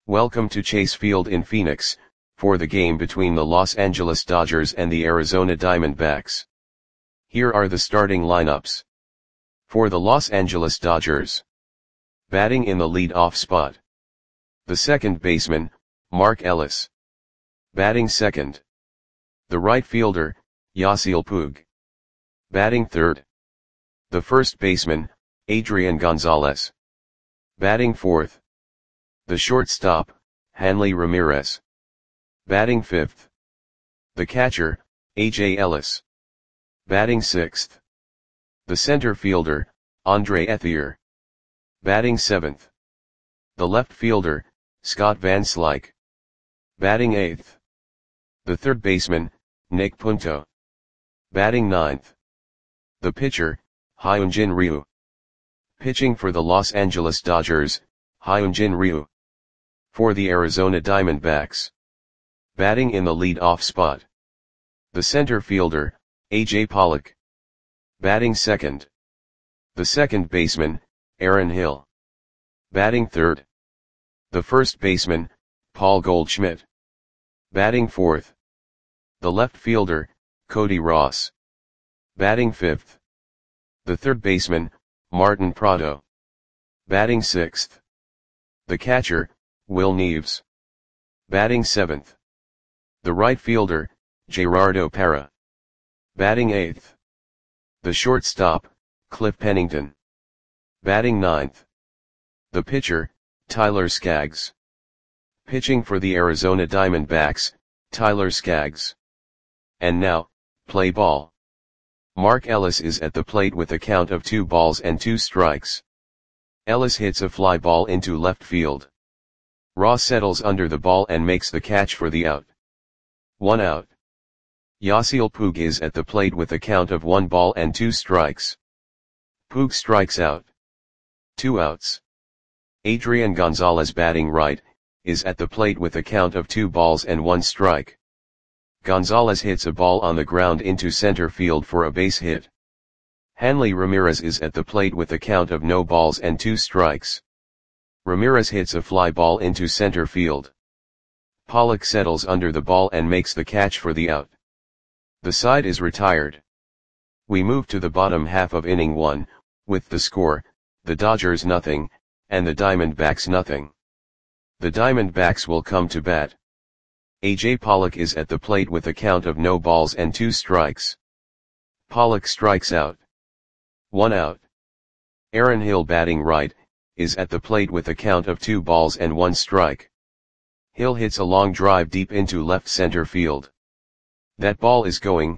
Welcome to Chase Field in Phoenix, for the game between the Los Angeles Dodgers and the Arizona Diamondbacks. Here are the starting lineups. For the Los Angeles Dodgers. Batting in the lead-off spot. The second baseman, Mark Ellis. Batting second. The right fielder, Yasiel Puig. Batting third. The first baseman, Adrian Gonzalez. Batting fourth. The shortstop, Hanley Ramirez. Batting fifth. The catcher, A.J. Ellis. Batting sixth. The center fielder, Andre Ethier. Batting seventh. The left fielder, Scott Van Slyke. Batting eighth. The third baseman, Nick Punto. Batting ninth. The pitcher, Hyunjin Ryu. Pitching for the Los Angeles Dodgers, Hyunjin Ryu. For the Arizona Diamondbacks. Batting in the lead-off spot. The center fielder, A.J. Pollock. Batting second. The second baseman, Aaron Hill. Batting third. The first baseman, Paul Goldschmidt. Batting fourth. The left fielder, Cody Ross. Batting fifth. The third baseman, Martin Prado. Batting sixth. The catcher, Will Neves. Batting seventh. The right fielder, Gerardo Parra. Batting eighth. The shortstop, Cliff Pennington. Batting ninth. The pitcher, Tyler Skaggs. Pitching for the Arizona Diamondbacks, Tyler Skaggs. And now, play ball. Mark Ellis is at the plate with a count of 2 balls and 2 strikes. Ellis hits a fly ball into left field. Ross settles under the ball and makes the catch for the out. 1 out. Yasiel Puig is at the plate with a count of 1 ball and 2 strikes. Puig strikes out. 2 outs. Adrian Gonzalez, batting right, is at the plate with a count of 2 balls and 1 strike. Gonzalez hits a ball on the ground into center field for a base hit. Hanley Ramirez is at the plate with a count of no balls and 2 strikes. Ramirez hits a fly ball into center field. Pollock settles under the ball and makes the catch for the out. The side is retired. We move to the bottom half of inning 1, with the score, the Dodgers nothing, and the Diamondbacks nothing. The Diamondbacks will come to bat. A.J. Pollock is at the plate with a count of no balls and 2 strikes. Pollock strikes out. 1 out. Aaron Hill, batting right, is at the plate with a count of 2 balls and 1 strike. Hill hits a long drive deep into left center field. That ball is gone.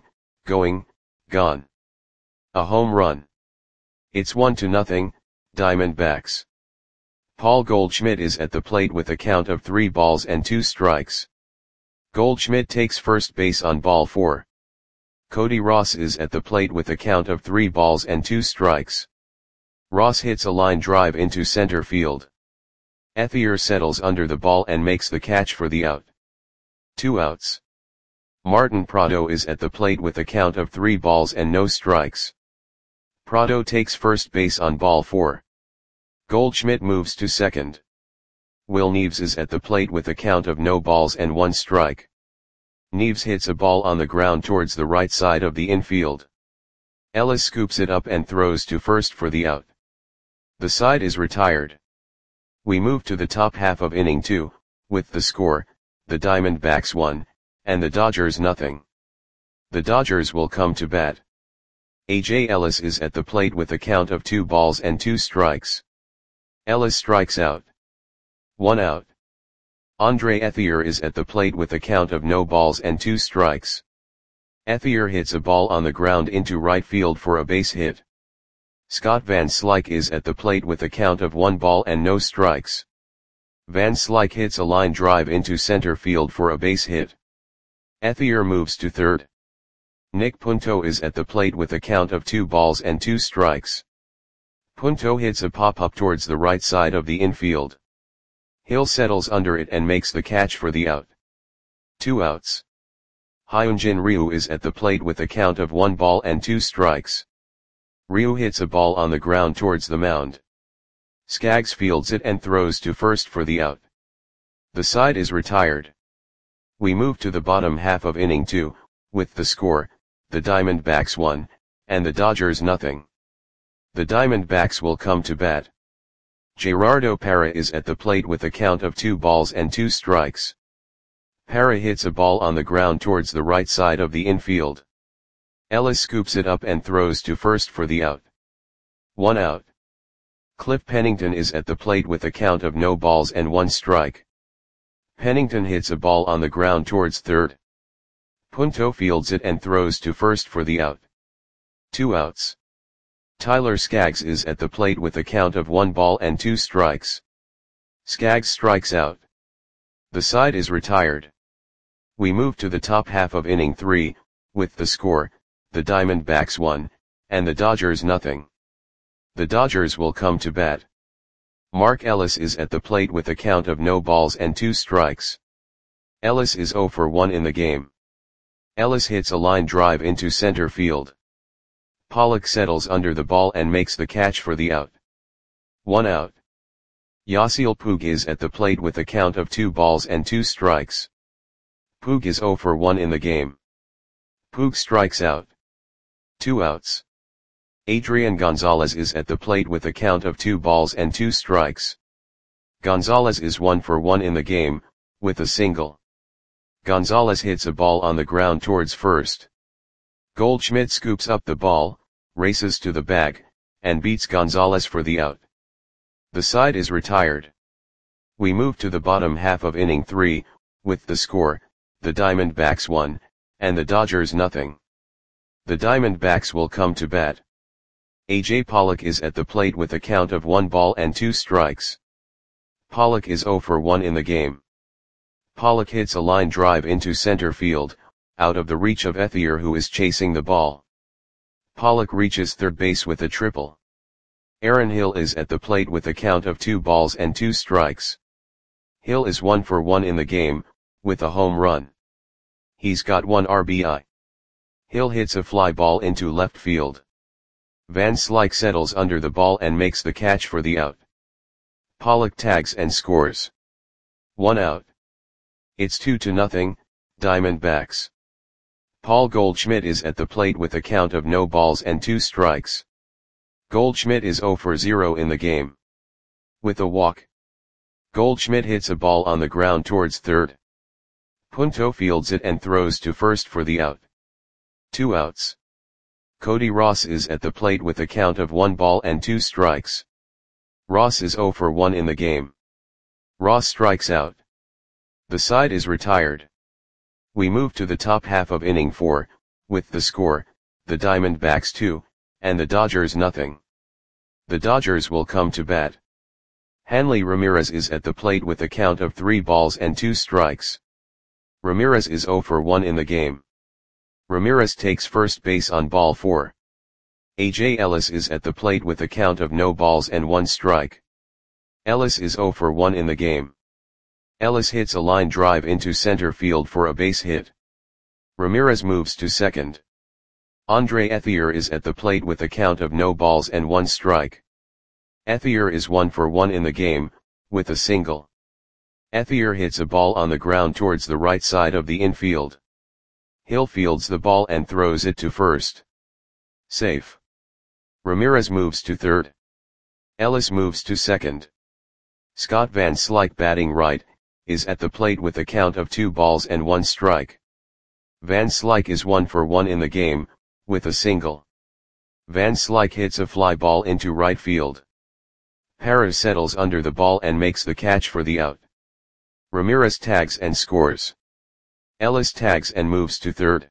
A home run. It's 1-0, Diamondbacks. Paul Goldschmidt is at the plate with a count of 3 balls and 2 strikes. Goldschmidt takes first base on ball 4. Cody Ross is at the plate with a count of 3 balls and 2 strikes. Ross hits a line drive into center field. Ethier settles under the ball and makes the catch for the out. 2 outs. Martin Prado is at the plate with a count of 3 balls and no strikes. Prado takes first base on ball 4. Goldschmidt moves to second. Will Neves is at the plate with a count of no balls and 1 strike. Neves hits a ball on the ground towards the right side of the infield. Ellis scoops it up and throws to first for the out. The side is retired. We move to the top half of inning 2, with the score, the Diamondbacks 1, and the Dodgers nothing. The Dodgers will come to bat. A.J. Ellis is at the plate with a count of 2 balls and 2 strikes. Ellis strikes out. 1 out. Andre Ethier is at the plate with a count of no balls and 2 strikes. Ethier hits a ball on the ground into right field for a base hit. Scott Van Slyke is at the plate with a count of 1 ball and no strikes. Van Slyke hits a line drive into center field for a base hit. Ethier moves to third. Nick Punto is at the plate with a count of 2 balls and 2 strikes. Punto hits a pop-up towards the right side of the infield. Hill settles under it and makes the catch for the out. 2 outs. Hyunjin Ryu is at the plate with a count of 1 ball and 2 strikes. Ryu hits a ball on the ground towards the mound. Skaggs fields it and throws to first for the out. The side is retired. We move to the bottom half of inning 2, with the score, the Diamondbacks 1, and the Dodgers nothing. The Diamondbacks will come to bat. Gerardo Parra is at the plate with a count of 2 balls and 2 strikes. Parra hits a ball on the ground towards the right side of the infield. Ellis scoops it up and throws to first for the out. 1 out. Cliff Pennington is at the plate with a count of no balls and 1 strike. Pennington hits a ball on the ground towards third. Punto fields it and throws to first for the out. 2 outs. Tyler Skaggs is at the plate with a count of 1 ball and 2 strikes. Skaggs strikes out. The side is retired. We move to the top half of inning 3, with the score, the Diamondbacks 1, and the Dodgers nothing. The Dodgers will come to bat. Mark Ellis is at the plate with a count of no balls and 2 strikes. Ellis is 0 for 1 in the game. Ellis hits a line drive into center field. Pollock settles under the ball and makes the catch for the out. 1 out. Yasiel Puig is at the plate with a count of 2 balls and 2 strikes. Puig is 0 for 1 in the game. Puig strikes out. 2 outs. Adrian Gonzalez is at the plate with a count of 2 balls and 2 strikes. Gonzalez is 1 for 1 in the game, with a single. Gonzalez hits a ball on the ground towards first. Goldschmidt scoops up the ball, races to the bag, and beats Gonzalez for the out. The side is retired. We move to the bottom half of inning 3, with the score, the Diamondbacks 1, and the Dodgers nothing. The Diamondbacks will come to bat. A.J. Pollock is at the plate with a count of 1 ball and 2 strikes. Pollock is 0 for 1 in the game. Pollock hits a line drive into center field, out of the reach of Ethier who is chasing the ball. Pollock reaches third base with a triple. Aaron Hill is at the plate with a count of 2 balls and 2 strikes. Hill is 1 for 1 in the game, with a home run. He's got 1 RBI. Hill hits a fly ball into left field. Van Slyke settles under the ball and makes the catch for the out. Pollock tags and scores. 1 out. It's 2-0, Diamondbacks. Paul Goldschmidt is at the plate with a count of no balls and 2 strikes. Goldschmidt is 0 for 0 in the game. With a walk. Goldschmidt hits a ball on the ground towards third. Punto fields it and throws to first for the out. 2 outs. Cody Ross is at the plate with a count of 1 ball and 2 strikes. Ross is 0 for 1 in the game. Ross strikes out. The side is retired. We move to the top half of inning 4, with the score, the Diamondbacks 2, and the Dodgers nothing. The Dodgers will come to bat. Hanley Ramirez is at the plate with a count of 3 balls and 2 strikes. Ramirez is 0 for 1 in the game. Ramirez takes first base on ball 4. A.J. Ellis is at the plate with a count of no balls and 1 strike. Ellis is 0 for 1 in the game. Ellis hits a line drive into center field for a base hit. Ramirez moves to second. Andre Ethier is at the plate with a count of no balls and 1 strike. Ethier is 1 for 1 in the game, with a single. Ethier hits a ball on the ground towards the right side of the infield. Hill fields the ball and throws it to first. Safe. Ramirez moves to third. Ellis moves to second. Scott Van Slyke, batting right, is at the plate with a count of 2 balls and 1 strike. Van Slyke is 1 for 1 in the game, with a single. Van Slyke hits a fly ball into right field. Parra settles under the ball and makes the catch for the out. Ramirez tags and scores. Ellis tags and moves to third.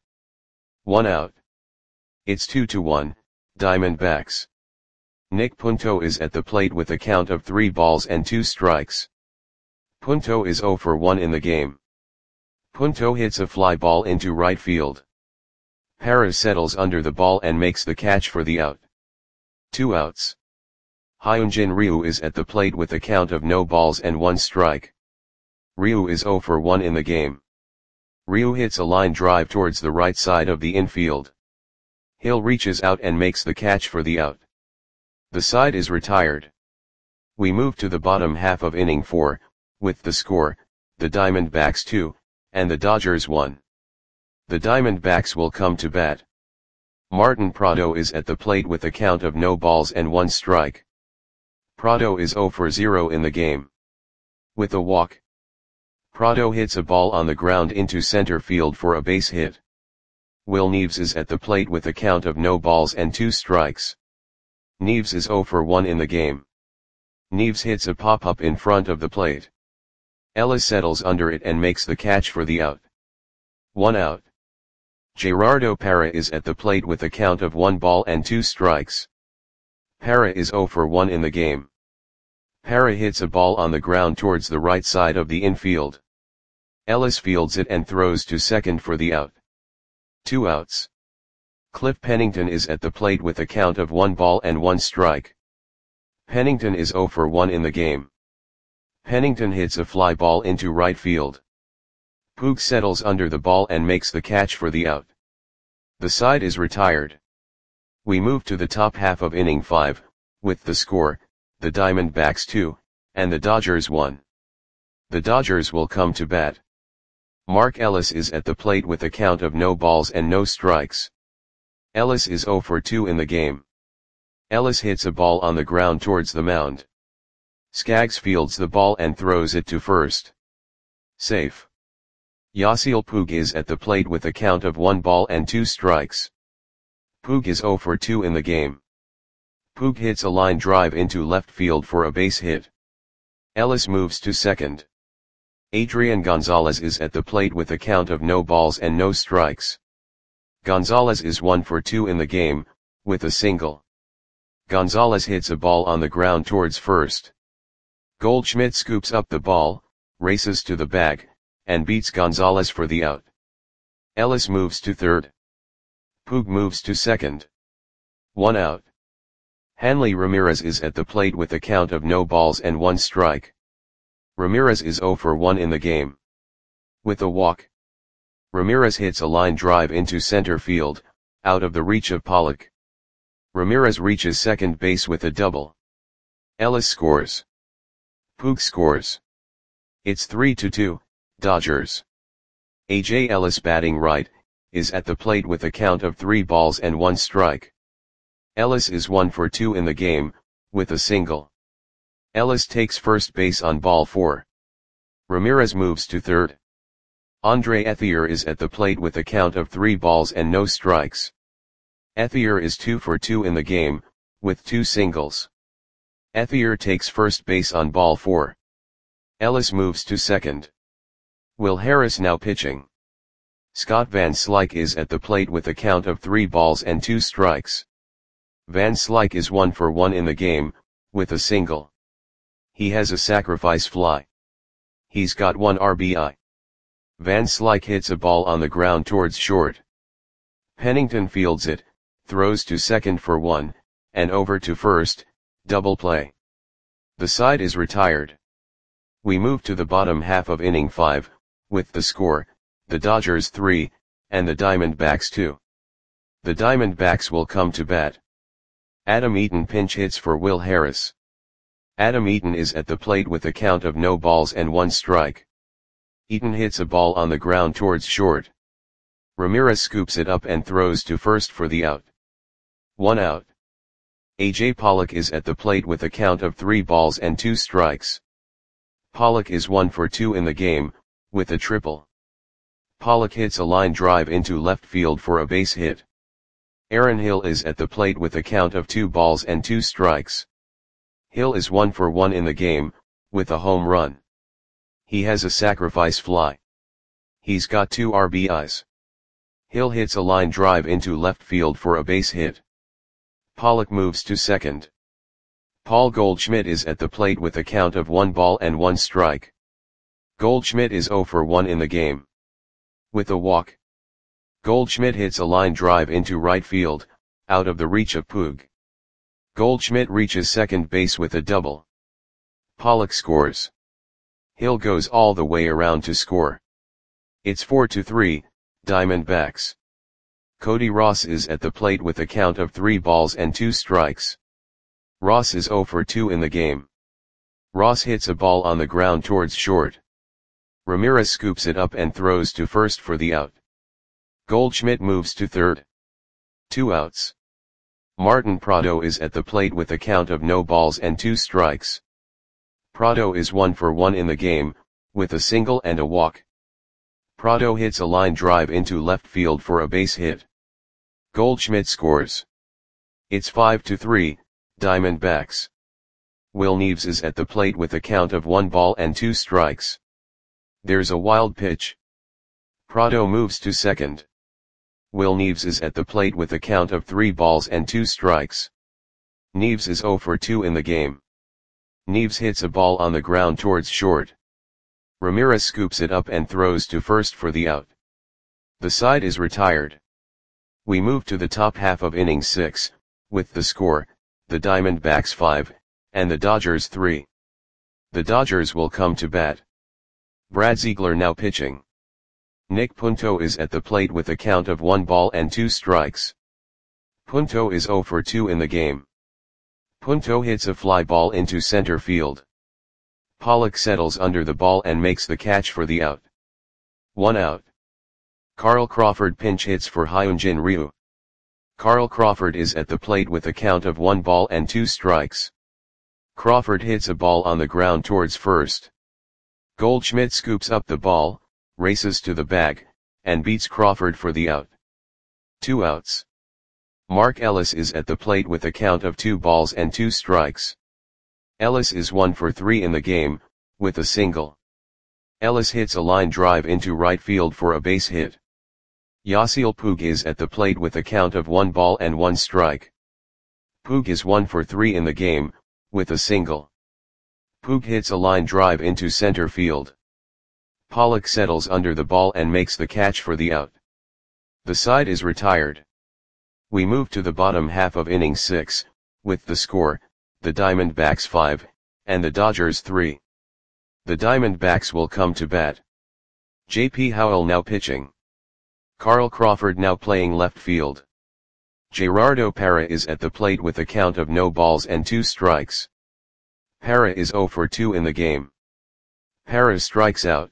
1 out. It's 2-1, Diamondbacks. Nick Punto is at the plate with a count of 3 balls and 2 strikes. Punto is 0 for 1 in the game. Punto hits a fly ball into right field. Parra settles under the ball and makes the catch for the out. 2 outs. Hyunjin Ryu is at the plate with a count of no balls and 1 strike. Ryu is 0 for 1 in the game. Ryu hits a line drive towards the right side of the infield. Hill reaches out and makes the catch for the out. The side is retired. We move to the bottom half of inning 4, with the score, the Diamondbacks 2, and the Dodgers 1. The Diamondbacks will come to bat. Martin Prado is at the plate with a count of no balls and 1 strike. Prado is 0 for 0 in the game. With a walk, Prado hits a ball on the ground into center field for a base hit. Will Neves is at the plate with a count of no balls and 2 strikes. Neves is 0 for 1 in the game. Neves hits a pop-up in front of the plate. Ellis settles under it and makes the catch for the out. 1 out. Gerardo Parra is at the plate with a count of 1 ball and 2 strikes. Parra is 0 for 1 in the game. Parra hits a ball on the ground towards the right side of the infield. Ellis fields it and throws to second for the out. 2 outs. Cliff Pennington is at the plate with a count of 1 ball and 1 strike. Pennington is 0 for 1 in the game. Pennington hits a fly ball into right field. Puig settles under the ball and makes the catch for the out. The side is retired. We move to the top half of inning 5, with the score, the Diamondbacks 2, and the Dodgers 1. The Dodgers will come to bat. Mark Ellis is at the plate with a count of no balls and no strikes. Ellis is 0 for 2 in the game. Ellis hits a ball on the ground towards the mound. Skaggs fields the ball and throws it to first. Safe. Yasiel Puig is at the plate with a count of 1 ball and 2 strikes. Puig is 0 for 2 in the game. Puig hits a line drive into left field for a base hit. Ellis moves to second. Adrian Gonzalez is at the plate with a count of no balls and no strikes. Gonzalez is 1 for 2 in the game, with a single. Gonzalez hits a ball on the ground towards first. Goldschmidt scoops up the ball, races to the bag, and beats Gonzalez for the out. Ellis moves to third. Puig moves to second. 1 out. Hanley Ramirez is at the plate with a count of no balls and 1 strike. Ramirez is 0 for 1 in the game. With a walk, Ramirez hits a line drive into center field, out of the reach of Pollock. Ramirez reaches second base with a double. Ellis scores. Puig scores. It's 3-2, Dodgers. A.J. Ellis, batting right, is at the plate with a count of 3 balls and 1 strike. Ellis is 1 for 2 in the game, with a single. Ellis takes first base on ball 4. Ramirez moves to third. Andre Ethier is at the plate with a count of 3 balls and no strikes. Ethier is 2 for 2 in the game, with 2 singles. Ethier takes first base on ball 4. Ellis moves to second. Will Harris now pitching. Scott Van Slyke is at the plate with a count of 3 balls and 2 strikes. Van Slyke is 1 for 1 in the game, with a single. He has a sacrifice fly. He's got 1 RBI. Van Slyke hits a ball on the ground towards short. Pennington fields it, throws to second for 1, and over to first, double play. The side is retired. We move to the bottom half of inning 5, with the score, the Dodgers 3, and the Diamondbacks 2. The Diamondbacks will come to bat. Adam Eaton pinch hits for Will Harris. Adam Eaton is at the plate with a count of no balls and 1 strike. Eaton hits a ball on the ground towards short. Ramirez scoops it up and throws to first for the out. 1 out. A.J. Pollock is at the plate with a count of 3 balls and 2 strikes. Pollock is 1 for 2 in the game, with a triple. Pollock hits a line drive into left field for a base hit. Aaron Hill is at the plate with a count of 2 balls and 2 strikes. Hill is 1 for 1 in the game, with a home run. He has a sacrifice fly. He's got 2 RBIs. Hill hits a line drive into left field for a base hit. Pollock moves to second. Paul Goldschmidt is at the plate with a count of 1 ball and 1 strike. Goldschmidt is 0 for 1 in the game. With a walk, Goldschmidt hits a line drive into right field, out of the reach of Puig. Goldschmidt reaches second base with a double. Pollock scores. Hill goes all the way around to score. It's 4-3, Diamondbacks. Cody Ross is at the plate with a count of 3 balls and 2 strikes. Ross is 0 for 2 in the game. Ross hits a ball on the ground towards short. Ramirez scoops it up and throws to first for the out. Goldschmidt moves to third. 2 outs. Martin Prado is at the plate with a count of no balls and 2 strikes. Prado is 1 for 1 in the game, with a single and a walk. Prado hits a line drive into left field for a base hit. Goldschmidt scores. It's 5-3, Diamondbacks. Will Neves is at the plate with a count of 1 ball and 2 strikes. There's a wild pitch. Prado moves to second. Will Neves is at the plate with a count of 3 balls and 2 strikes. Neves is 0 for 2 in the game. Neves hits a ball on the ground towards short. Ramirez scoops it up and throws to first for the out. The side is retired. We move to the top half of inning 6, with the score, the Diamondbacks 5, and the Dodgers 3. The Dodgers will come to bat. Brad Ziegler now pitching. Nick Punto is at the plate with a count of 1 ball and 2 strikes. Punto is 0 for 2 in the game. Punto hits a fly ball into center field. Pollock settles under the ball and makes the catch for the out. 1 out. Carl Crawford pinch hits for Hyunjin Ryu. Carl Crawford is at the plate with a count of 1 ball and 2 strikes. Crawford hits a ball on the ground towards first. Goldschmidt scoops up the ball, races to the bag, and beats Crawford for the out. 2 outs. Mark Ellis is at the plate with a count of 2 balls and 2 strikes. Ellis is 1 for 3 in the game, with a single. Ellis hits a line drive into right field for a base hit. Yasiel Puig is at the plate with a count of 1 ball and 1 strike. Puig is 1 for 3 in the game, with a single. Puig hits a line drive into center field. Pollock settles under the ball and makes the catch for the out. The side is retired. We move to the bottom half of inning 6, with the score, the Diamondbacks 5, and the Dodgers 3. The Diamondbacks will come to bat. J.P. Howell now pitching. Carl Crawford now playing left field. Gerardo Parra is at the plate with a count of no balls and 2 strikes. Parra is 0 for 2 in the game. Parra strikes out.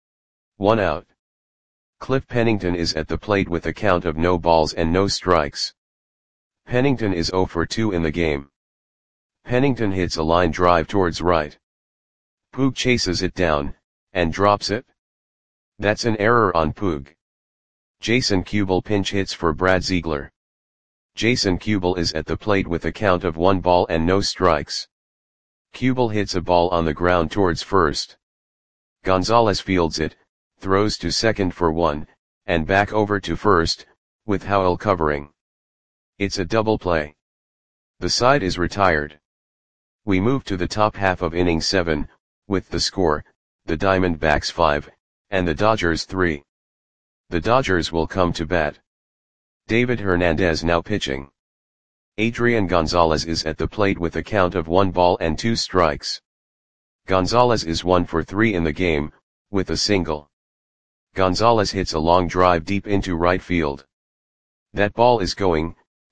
1 out. Cliff Pennington is at the plate with a count of no balls and no strikes. Pennington is 0 for 2 in the game. Pennington hits a line drive towards right. Puig chases it down, and drops it. That's an error on Puig. Jason Kubel pinch hits for Brad Ziegler. Jason Kubel is at the plate with a count of 1 ball and no strikes. Kubel hits a ball on the ground towards first. Gonzalez fields it, throws to second for 1, and back over to first, with Howell covering. It's a double play. The side is retired. We move to the top half of inning 7, with the score, the Diamondbacks 5, and the Dodgers 3. The Dodgers will come to bat. David Hernandez now pitching. Adrian Gonzalez is at the plate with a count of 1 ball and 2 strikes. Gonzalez is 1 for 3 in the game, with a single. Gonzalez hits a long drive deep into right field. That ball is gone.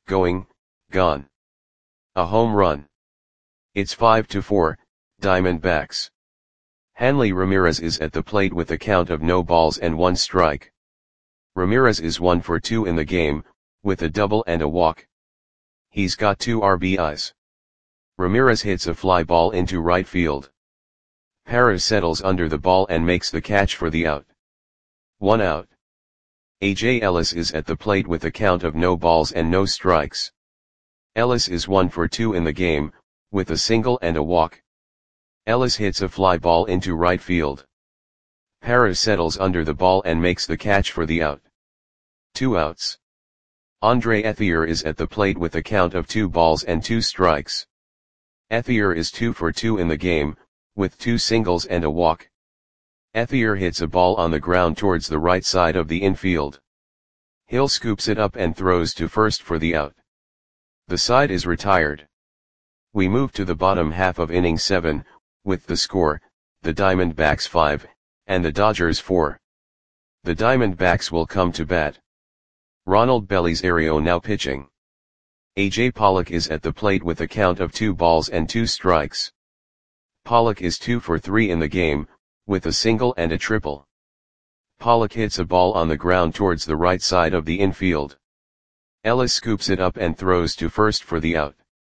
A home run. It's 5-4, Diamondbacks. Hanley Ramirez is at the plate with a count of no balls and 1 strike. Ramirez is 1 for 2 in the game, with a double and a walk. He's got 2 RBIs. Ramirez hits a fly ball into right field. Parra settles under the ball and makes the catch for the out. 1 out. A.J. Ellis is at the plate with a count of no balls and no strikes. Ellis is 1 for 2 in the game, with a single and a walk. Ellis hits a fly ball into right field. Parra settles under the ball and makes the catch for the out. 2 outs. Andre Ethier is at the plate with a count of 2 balls and 2 strikes. Ethier is 2 for 2 in the game, with 2 singles and a walk. Ethier hits a ball on the ground towards the right side of the infield. Hill scoops it up and throws to first for the out. The side is retired. We move to the bottom half of inning 7, with the score, the Diamondbacks 5, and the Dodgers 4. The Diamondbacks will come to bat. Ronald Belisario now pitching. A.J. Pollock is at the plate with a count of 2 balls and 2 strikes. Pollock is 2 for 3 in the game, with a single and a triple. Pollock hits a ball on the ground towards the right side of the infield. Ellis scoops it up and throws to first for the out.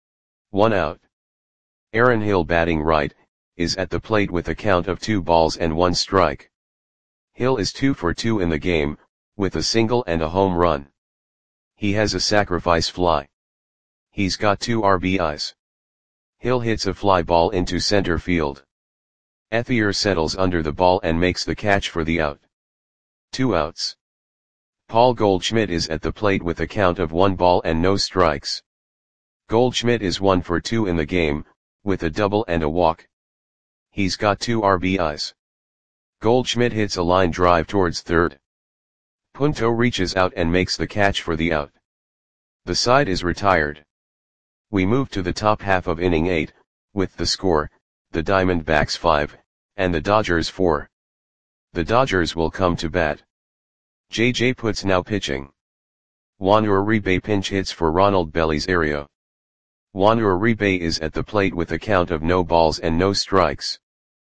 1 out. Aaron Hill, batting right, is at the plate with a count of 2 balls and 1 strike. Hill is 2 for 2 in the game, with a single and a home run. He has a sacrifice fly. He's got 2 RBIs. Hill hits a fly ball into center field. Ethier settles under the ball and makes the catch for the out. 2 outs. Paul Goldschmidt is at the plate with a count of 1 ball and no strikes. Goldschmidt is 1 for 2 in the game, with a double and a walk. He's got 2 RBIs. Goldschmidt hits a line drive towards third. Punto reaches out and makes the catch for the out. The side is retired. We move to the top half of inning 8, with the score, the Diamondbacks 5, and the Dodgers 4. The Dodgers will come to bat. J.J. Putz now pitching. Juan Uribe pinch hits for Ronald Belisario. Juan Uribe is at the plate with a count of no balls and no strikes.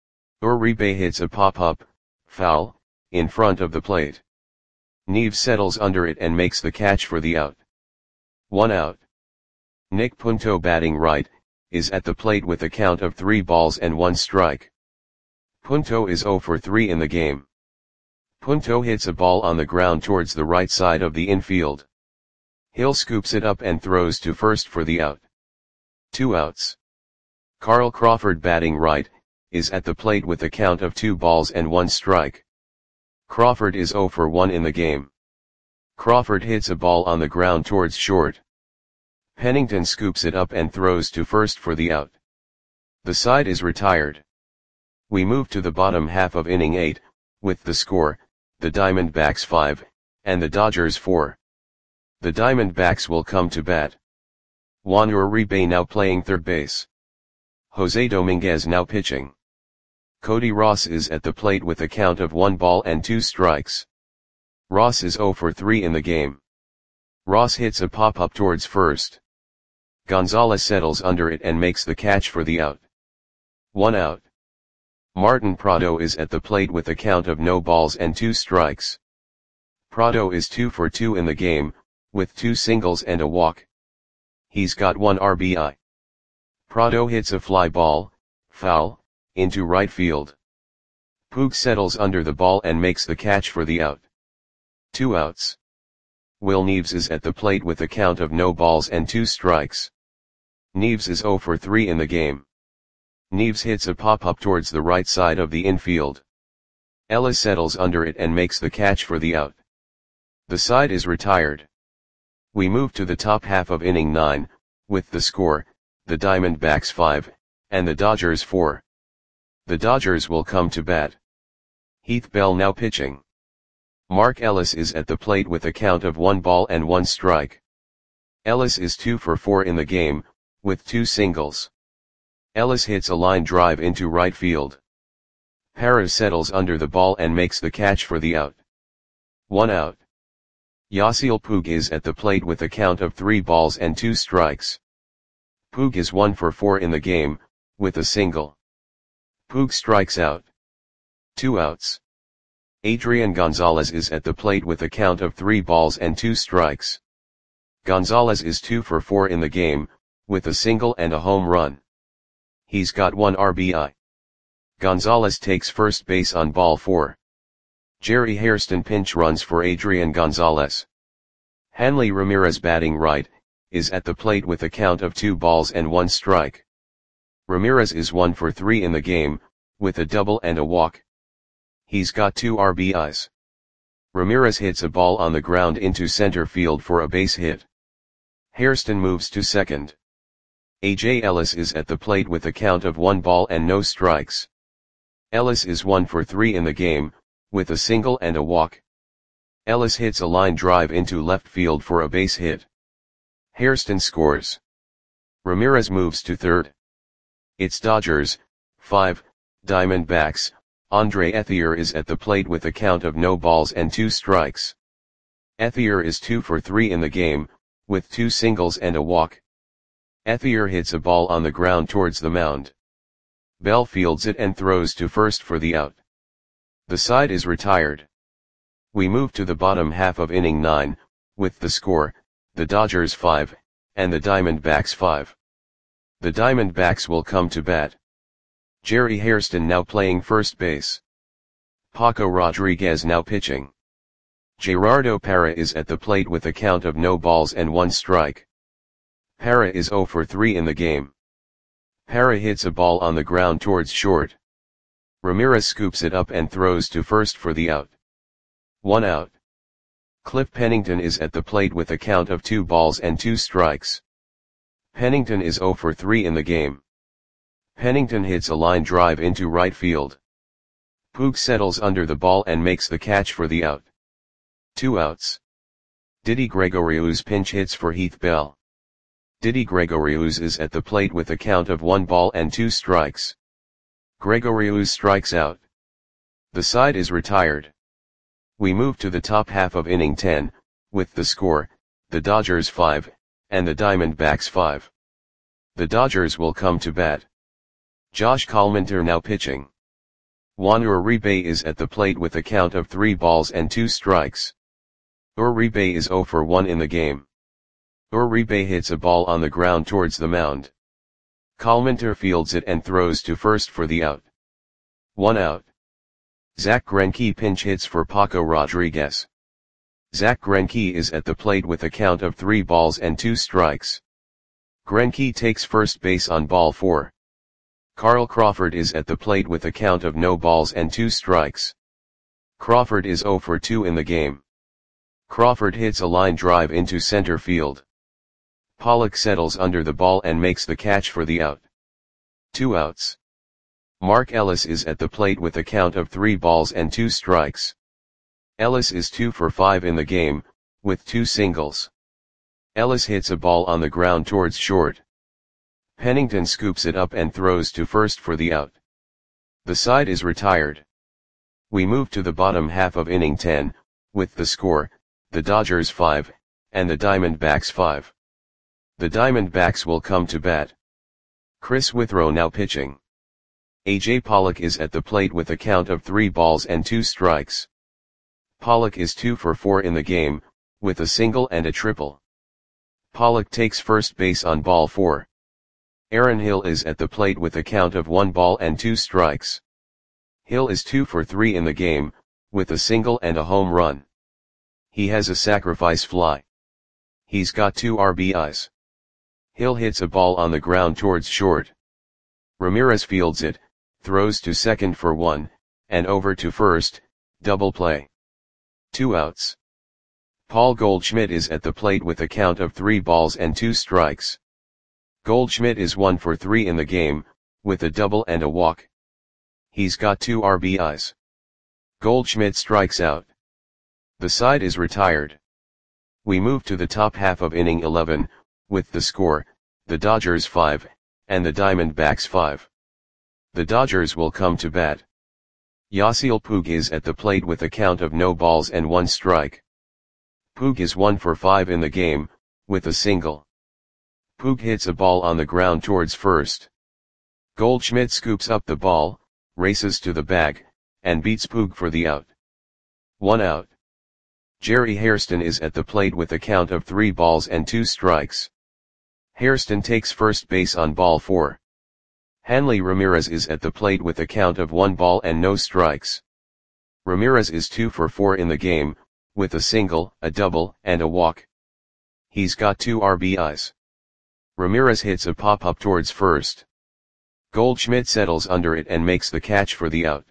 Uribe hits a pop-up, foul, in front of the plate. Neves settles under it and makes the catch for the out. 1 out. Nick Punto, batting right, is at the plate with a count of 3 balls and 1 strike. Punto is 0 for 3 in the game. Punto hits a ball on the ground towards the right side of the infield. Hill scoops it up and throws to first for the out. 2 outs. Carl Crawford, batting right, is at the plate with a count of 2 balls and 1 strike. Crawford is 0 for 1 in the game. Crawford hits a ball on the ground towards short. Pennington scoops it up and throws to first for the out. The side is retired. We move to the bottom half of inning 8, with the score, the Diamondbacks 5, and the Dodgers 4. The Diamondbacks will come to bat. Juan Uribe now playing third base. Jose Dominguez now pitching. Cody Ross is at the plate with a count of 1 ball and 2 strikes. Ross is 0 for 3 in the game. Ross hits a pop-up towards first. Gonzalez settles under it and makes the catch for the out. 1 out. Martin Prado is at the plate with a count of no balls and 2 strikes. Prado is 2 for 2 in the game, with 2 singles and a walk. He's got 1 RBI. Prado hits a fly ball, foul, into right field. Puig settles under the ball and makes the catch for the out. 2 outs. Will Neves is at the plate with a count of no balls and 2 strikes. Neves is 0 for 3 in the game. Neves hits a pop-up towards the right side of the infield. Ellis settles under it and makes the catch for the out. The side is retired. We move to the top half of inning 9, with the score, the Diamondbacks 5, and the Dodgers 4. The Dodgers will come to bat. Heath Bell now pitching. Mark Ellis is at the plate with a count of 1 ball and 1 strike. Ellis is 2 for 4 in the game, with 2 singles. Ellis hits a line drive into right field. Perez settles under the ball and makes the catch for the out. 1 out. Yasiel Puig is at the plate with a count of 3 balls and 2 strikes. Puig is 1 for 4 in the game, with a single. Puig strikes out. 2 outs. Adrian Gonzalez is at the plate with a count of 3 balls and 2 strikes. Gonzalez is 2 for 4 in the game, with a single and a home run. He's got 1 RBI. Gonzalez takes first base on ball 4. Jerry Hairston pinch runs for Adrian Gonzalez. Hanley Ramirez, batting right, is at the plate with a count of 2 balls and 1 strike. Ramirez is 1 for 3 in the game, with a double and a walk. He's got 2 RBIs. Ramirez hits a ball on the ground into center field for a base hit. Hairston moves to second. A.J. Ellis is at the plate with a count of 1 ball and no strikes. Ellis is 1 for 3 in the game, with a single and a walk. Ellis hits a line drive into left field for a base hit. Hairston scores. Ramirez moves to third. It's Dodgers, 5, Diamondbacks. Andre Ethier is at the plate with a count of no balls and 2 strikes. Ethier is 2 for 3 in the game, with 2 singles and a walk. Ethier hits a ball on the ground towards the mound. Bell fields it and throws to first for the out. The side is retired. We move to the bottom half of inning 9, with the score, the Dodgers 5, and the Diamondbacks 5. The Diamondbacks will come to bat. Jerry Hairston now playing first base. Paco Rodriguez now pitching. Gerardo Parra is at the plate with a count of no balls and 1 strike. Parra is 0 for 3 in the game. Parra hits a ball on the ground towards short. Ramirez scoops it up and throws to first for the out. 1 out. Cliff Pennington is at the plate with a count of 2 balls and 2 strikes. Pennington is 0 for 3 in the game. Pennington hits a line drive into right field. Puig settles under the ball and makes the catch for the out. 2 outs. Didi Gregorius pinch hits for Heath Bell. Didi Gregorius is at the plate with a count of 1 ball and 2 strikes. Gregorius strikes out. The side is retired. We move to the top half of inning 10, with the score, the Dodgers 5, and the Diamondbacks 5. The Dodgers will come to bat. Josh Collmenter now pitching. Juan Uribe is at the plate with a count of 3 balls and 2 strikes. Uribe is 0 for 1 in the game. Uribe hits a ball on the ground towards the mound. Collmenter fields it and throws to first for the out. 1 out. Zach Greinke pinch hits for Paco Rodriguez. Zach Greinke is at the plate with a count of 3 balls and 2 strikes. Greinke takes first base on ball 4. Carl Crawford is at the plate with a count of no balls and 2 strikes. Crawford is 0 for 2 in the game. Crawford hits a line drive into center field. Pollock settles under the ball and makes the catch for the out. 2 outs. Mark Ellis is at the plate with a count of 3 balls and 2 strikes. Ellis is 2 for 5 in the game, with 2 singles. Ellis hits a ball on the ground towards short. Pennington scoops it up and throws to first for the out. The side is retired. We move to the bottom half of inning 10, with the score, the Dodgers 5, and the Diamondbacks 5. The Diamondbacks will come to bat. Chris Withrow now pitching. A.J. Pollock is at the plate with a count of 3 balls and 2 strikes. Pollock is 2 for 4 in the game, with a single and a triple. Pollock takes first base on ball 4. Aaron Hill is at the plate with a count of 1 ball and 2 strikes. Hill is 2 for 3 in the game, with a single and a home run. He has a sacrifice fly. He's got 2 RBIs. Hill hits a ball on the ground towards short. Ramirez fields it, throws to second for 1, and over to first, double play. 2 outs. Paul Goldschmidt is at the plate with a count of 3 balls and 2 strikes. Goldschmidt is 1 for 3 in the game, with a double and a walk. He's got 2 RBIs. Goldschmidt strikes out. The side is retired. We move to the top half of inning 11, with the score, the Dodgers 5, and the Diamondbacks 5. The Dodgers will come to bat. Yasiel Puig is at the plate with a count of no balls and 1 strike. Puig is 1 for 5 in the game, with a single. Puig hits a ball on the ground towards first. Goldschmidt scoops up the ball, races to the bag, and beats Puig for the out. 1 out. Jerry Hairston is at the plate with a count of 3 balls and 2 strikes. Hairston takes first base on ball 4. Hanley Ramirez is at the plate with a count of 1 ball and no strikes. Ramirez is 2 for 4 in the game, with a single, a double, and a walk. He's got 2 RBIs. Ramirez hits a pop-up towards first. Goldschmidt settles under it and makes the catch for the out.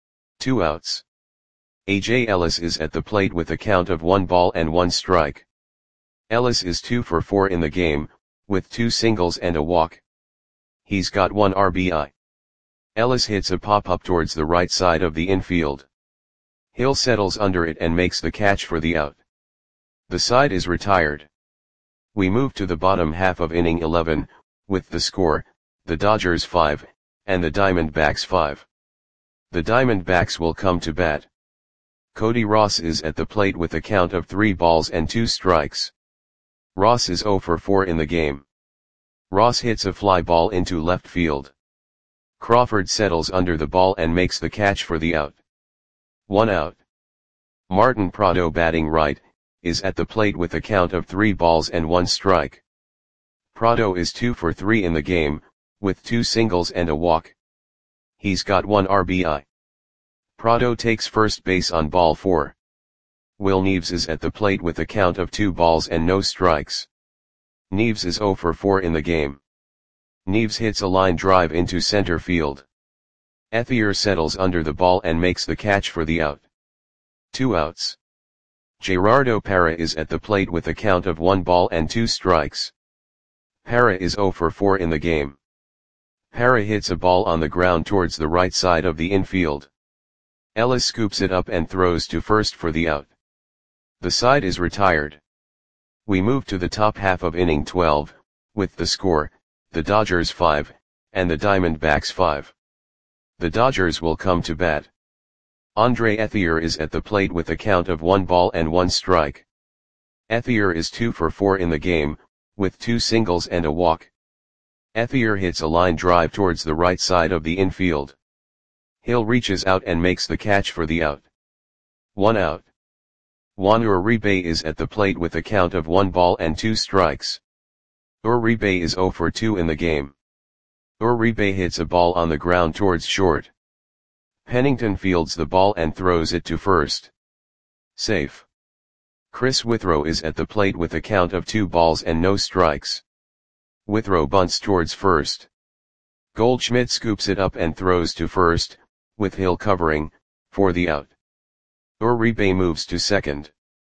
2 outs. A.J. Ellis is at the plate with a count of 1 ball and 1 strike. Ellis is 2 for 4 in the game, with 2 singles and a walk. He's got 1 RBI. Ellis hits a pop-up towards the right side of the infield. Hill settles under it and makes the catch for the out. The side is retired. We move to the bottom half of inning 11, with the score, the Dodgers 5, and the Diamondbacks 5. The Diamondbacks will come to bat. Cody Ross is at the plate with a count of 3 balls and 2 strikes. Ross is 0 for 4 in the game. Ross hits a fly ball into left field. Crawford settles under the ball and makes the catch for the out. 1 out. Martin Prado batting right, is at the plate with a count of 3 balls and 1 strike. Prado is 2 for 3 in the game, with 2 singles and a walk. He's got 1 RBI. Prado takes first base on ball 4. Will Neves is at the plate with a count of 2 balls and no strikes. Neves is 0 for 4 in the game. Neves hits a line drive into center field. Ethier settles under the ball and makes the catch for the out. 2 outs. Gerardo Parra is at the plate with a count of 1 ball and 2 strikes. Parra is 0 for 4 in the game. Parra hits a ball on the ground towards the right side of the infield. Ellis scoops it up and throws to first for the out. The side is retired. We move to the top half of inning 12, with the score, the Dodgers 5, and the Diamondbacks 5. The Dodgers will come to bat. Andre Ethier is at the plate with a count of 1 ball and 1 strike. Ethier is 2 for 4 in the game, with 2 singles and a walk. Ethier hits a line drive towards the right side of the infield. Hill reaches out and makes the catch for the out. 1 out. Juan Uribe is at the plate with a count of 1 ball and 2 strikes. Uribe is 0 for 2 in the game. Uribe hits a ball on the ground towards short. Pennington fields the ball and throws it to first. Safe. Chris Withrow is at the plate with a count of 2 balls and no strikes. Withrow bunts towards first. Goldschmidt scoops it up and throws to first, with Hill covering, for the out. Uribe moves to second.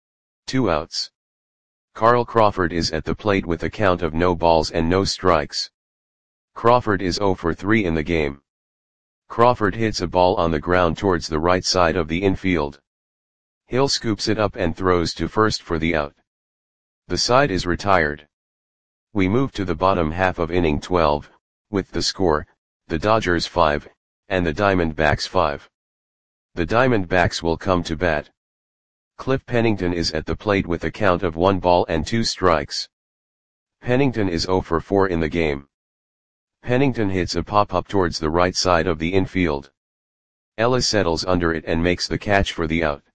2 outs. Carl Crawford is at the plate with a count of no balls and no strikes. Crawford is 0 for 3 in the game. Crawford hits a ball on the ground towards the right side of the infield. Hill scoops it up and throws to first for the out. The side is retired. We move to the bottom half of inning 12, with the score, the Dodgers 5, and the Diamondbacks 5. The Diamondbacks will come to bat. Cliff Pennington is at the plate with a count of 1 ball and 2 strikes. Pennington is 0 for 4 in the game. Pennington hits a pop-up towards the right side of the infield. Ellis settles under it and makes the catch for the out.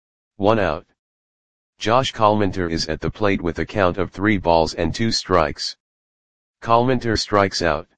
1 out. Josh Collminter is at the plate with a count of 3 balls and 2 strikes. Collminter strikes out.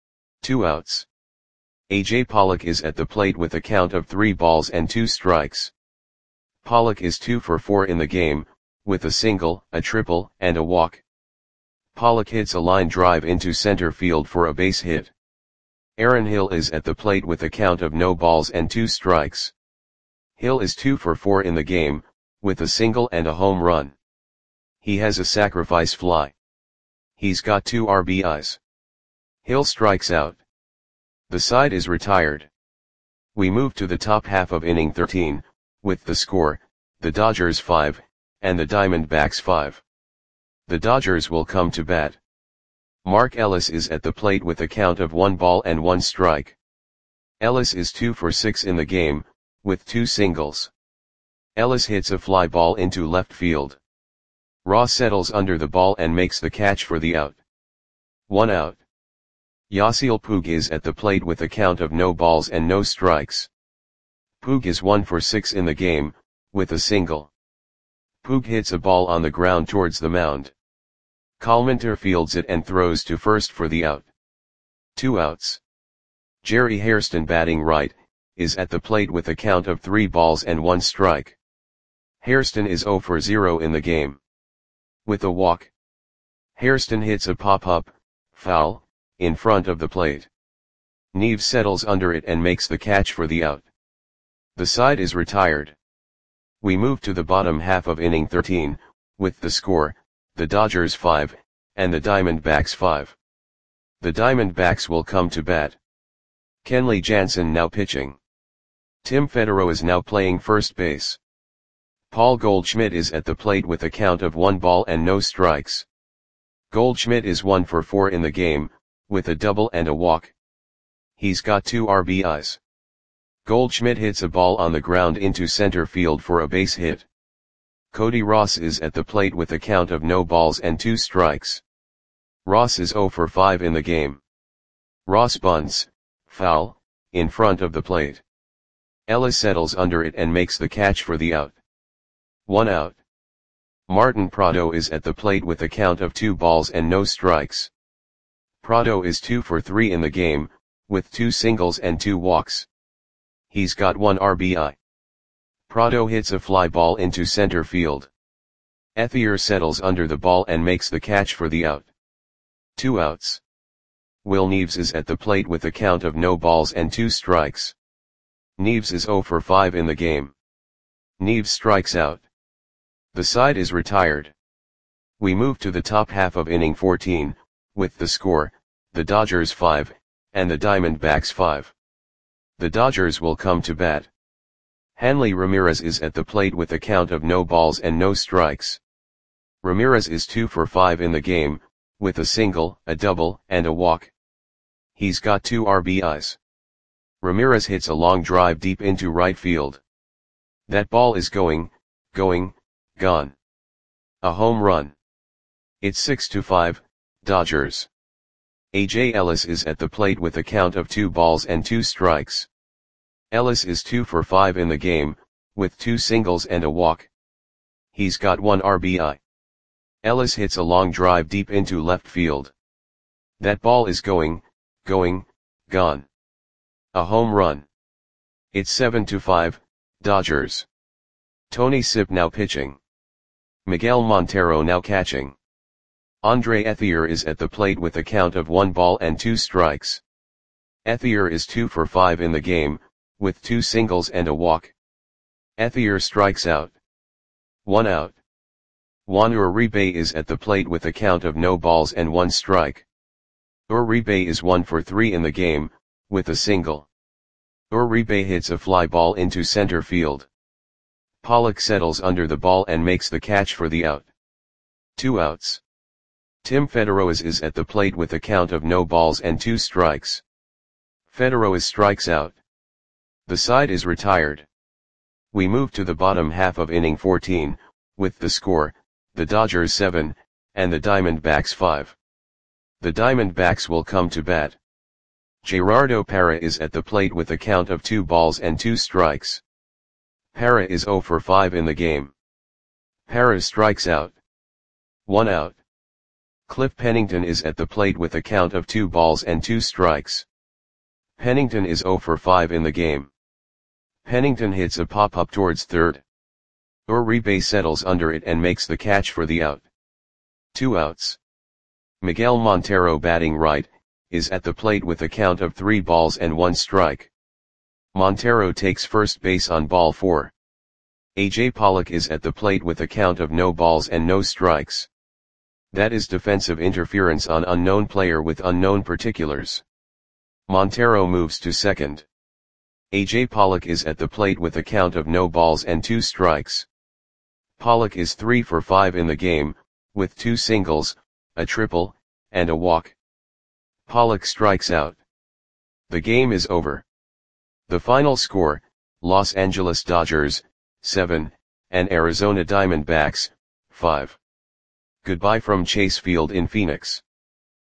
2 outs. A.J. Pollock is at the plate with a count of 3 balls and 2 strikes. Pollock is 2 for 4 in the game, with a single, a triple, and a walk. Pollock hits a line drive into center field for a base hit. Aaron Hill is at the plate with a count of no balls and 2 strikes. Hill is 2 for 4 in the game, with a single and a home run. He has a sacrifice fly. He's got 2 RBIs. Hill strikes out. The side is retired. We move to the top half of inning 13, with the score, the Dodgers 5, and the Diamondbacks 5. The Dodgers will come to bat. Mark Ellis is at the plate with a count of 1 ball and 1 strike. Ellis is 2 for 6 in the game, with 2 singles. Ellis hits a fly ball into left field. Ross settles under the ball and makes the catch for the out. 1 out. Yasiel Puig is at the plate with a count of no balls and no strikes. Puig is 1 for 6 in the game, with a single. Puig hits a ball on the ground towards the mound. Collminter fields it and throws to first for the out. 2 outs. Jerry Hairston batting right, is at the plate with a count of 3 balls and 1 strike. Hairston is 0 for 0 in the game. With a walk. Hairston hits a pop-up, foul, in front of the plate. Neves settles under it and makes the catch for the out. The side is retired. We move to the bottom half of inning 13, with the score, the Dodgers 5, and the Diamondbacks 5. The Diamondbacks will come to bat. Kenley Jansen now pitching. Tim Federer is now playing first base. Paul Goldschmidt is at the plate with a count of 1 ball and no strikes. Goldschmidt is 1 for 4 in the game, with a double and a walk. He's got 2 RBIs. Goldschmidt hits a ball on the ground into center field for a base hit. Cody Ross is at the plate with a count of no balls and 2 strikes. Ross is 0 for 5 in the game. Ross bunts, foul, in front of the plate. Ellis settles under it and makes the catch for the out. 1 out. Martin Prado is at the plate with a count of 2 balls and no strikes. Prado is 2 for 3 in the game, with 2 singles and 2 walks. He's got 1 RBI. Prado hits a fly ball into center field. Ethier settles under the ball and makes the catch for the out. 2 outs. Will Neves is at the plate with a count of no balls and 2 strikes. Neves is 0 for 5 in the game. Neves strikes out. The side is retired. We move to the top half of inning 14, with the score, the Dodgers 5, and the Diamondbacks 5. The Dodgers will come to bat. Hanley Ramirez is at the plate with a count of no balls and no strikes. Ramirez is 2 for 5 in the game, with a single, a double, and a walk. He's got 2 RBIs. Ramirez hits a long drive deep into right field. That ball is going, gone. A home run. It's 6-5, Dodgers. A.J. Ellis is at the plate with a count of 2 balls and 2 strikes. Ellis is 2 for 5 in the game, with 2 singles and a walk. He's got 1 RBI. Ellis hits a long drive deep into left field. That ball is going, gone. A home run. It's 7-5, Dodgers. Tony Sipp now pitching. Miguel Montero now catching. Andre Ethier is at the plate with a count of 1 ball and 2 strikes. Ethier is 2 for 5 in the game, with 2 singles and a walk. Ethier strikes out. 1 out. Juan Uribe is at the plate with a count of no balls and 1 strike. Uribe is 1 for 3 in the game, with a single. Uribe hits a fly ball into center field. Pollock settles under the ball and makes the catch for the out. 2 outs. Tim Federoez is at the plate with a count of no balls and 2 strikes. Federoez strikes out. The side is retired. We move to the bottom half of inning 14, with the score, the Dodgers 7, and the Diamondbacks 5. The Diamondbacks will come to bat. Gerardo Parra is at the plate with a count of 2 balls and 2 strikes. Parra is 0 for 5 in the game. Parra strikes out. 1 out. Cliff Pennington is at the plate with a count of 2 balls and 2 strikes. Pennington is 0 for 5 in the game. Pennington hits a pop-up towards third. Uribe settles under it and makes the catch for the out. 2 outs. Miguel Montero batting right, is at the plate with a count of 3 balls and 1 strike. Montero takes first base on ball 4. A.J. Pollock is at the plate with a count of no balls and no strikes. That is defensive interference on unknown player with unknown particulars. Montero moves to second. A.J. Pollock is at the plate with a count of no balls and 2 strikes. Pollock is 3 for 5 in the game, with 2 singles, a triple, and a walk. Pollock strikes out. The game is over. The final score, Los Angeles Dodgers, 7, and Arizona Diamondbacks, 5. Goodbye from Chase Field in Phoenix.